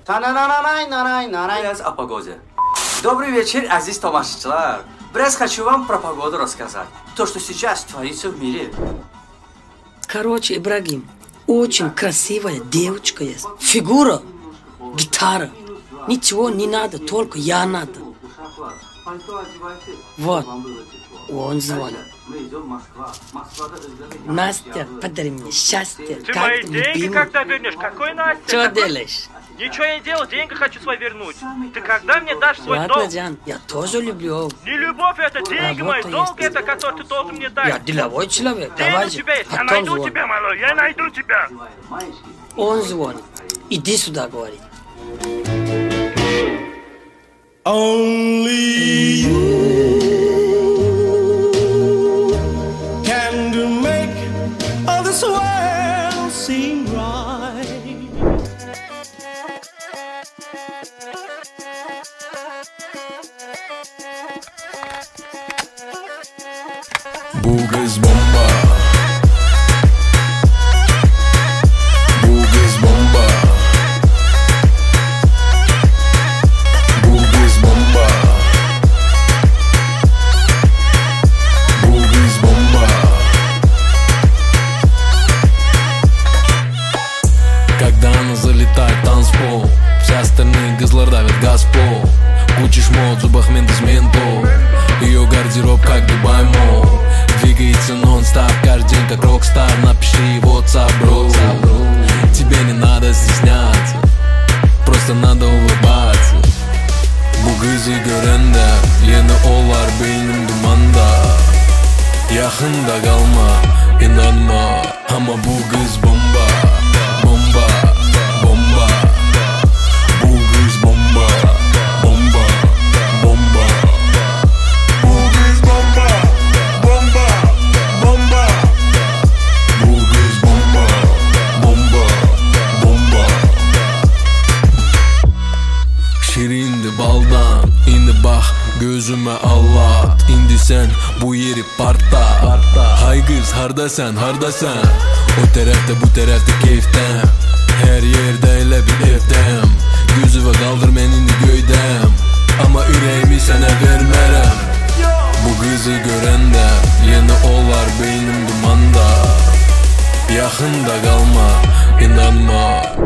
Biraz о погоде. Добрый вечер, Азиз Томашчылар. Biraz хочу вам про погоду рассказать. То, что сейчас творится в мире. Короче, Ибрагим, очень красивая девочка есть. Фигура, гитара. Ничего не надо, только я надо. Вот, он звонит. Настя, подари мне счастье. Ты мои деньги когда вернешь? Какой Настя? Что делаешь? Ничего я не делал, деньги хочу свои вернуть. Ты когда мне дашь свой Ладно, долг? Джан, я тоже люблю. Не любовь это, деньги мои, долг это, который ты должен мне дать. Я деловой человек, Деньги давай у же. тебя есть, я Потом найду звони. тебя, малой, я найду тебя. Он звонит. Иди сюда, говорит. Only you can make all this world seem right. Bu kız bomba. Bu kız bomba. Bu kız bomba. Bu kız bomba. Когда она залетает в танцпол, все остальные козлы давят газпол. Куча шмот, в зубах ментос ментол. Ее гардероб как Дубай Мол. Двигается нон-стоп, каждый день как рок-стар. Напиши WhatsApp, бро. Тебе не надо стесняться, просто надо улыбаться. Bu kızı görende yeni olar beynim dumanda. Yakında kalma, inanma, ama bu kız bomba. Bomba, bomba. Bu kız bomba. Bomba, bomba. Bu kız bomba. Bomba, bomba. Bu kız bomba. Bomba, bomba. Şirindi baldan, indi bak gözüme anlat. İndi sen bu yeri parta. Hay kız harda sen, harda sen. O tarafta bu tarafta keyiften. Her yerde elə bir evdəm. Gözüvə qaldır menini göydəm. Ama ürəyimi sənə vermərəm. Bu kızı görəndə yeni olar beynim dumanda. Yaxında qalma, inanma.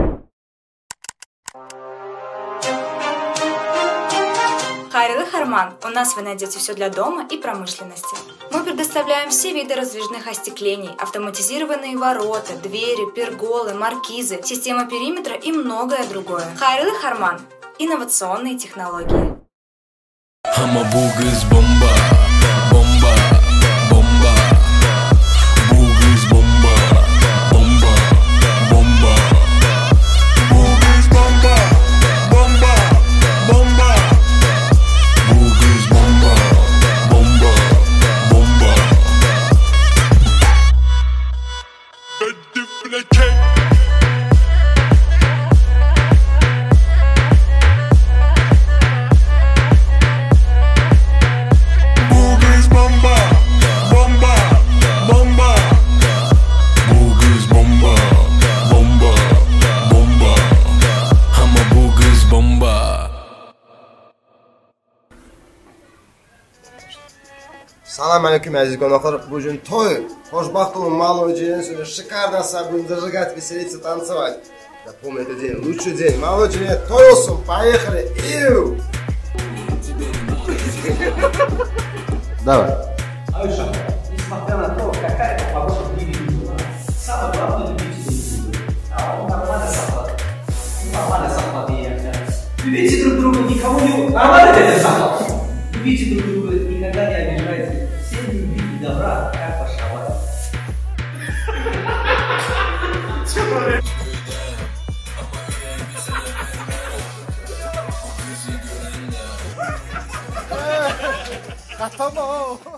Хайрилы Харман. У нас вы найдете все для дома и промышленности. Мы предоставляем все виды раздвижных остеклений, автоматизированные ворота, двери, перголы, маркизы, система периметра и многое другое. Хайрилы Харман. Инновационные технологии. Ama bu kız bomba. Bomba, bomba. Bu kız bomba. Bomba, bomba. Bu kız bomba. Bomba, bomba. Bu kız bomba. Bomba, bomba. Bu kız bomba. Bomba, bomba. Bu kız bomba. Bomba, bomba. Ama bu kız bomba. Салам алейкум, азиз гонохор. Бужин той. Хошбахт он малый день, сегодня шикарно будем зажигать, веселиться, танцевать. Запомни этот день, лучший день. Малый день, тойосум, поехали. Иу! Давай. Айша, несмотря на то, какая погода в мире была, самое главное любите друг друга. А он нормально захват. Нормально захват и я. Любите друг друга, никого не... Нормально это захват. Любите друг друга, никогда не обижайте. Всем любите добра, как пошла. Tamam.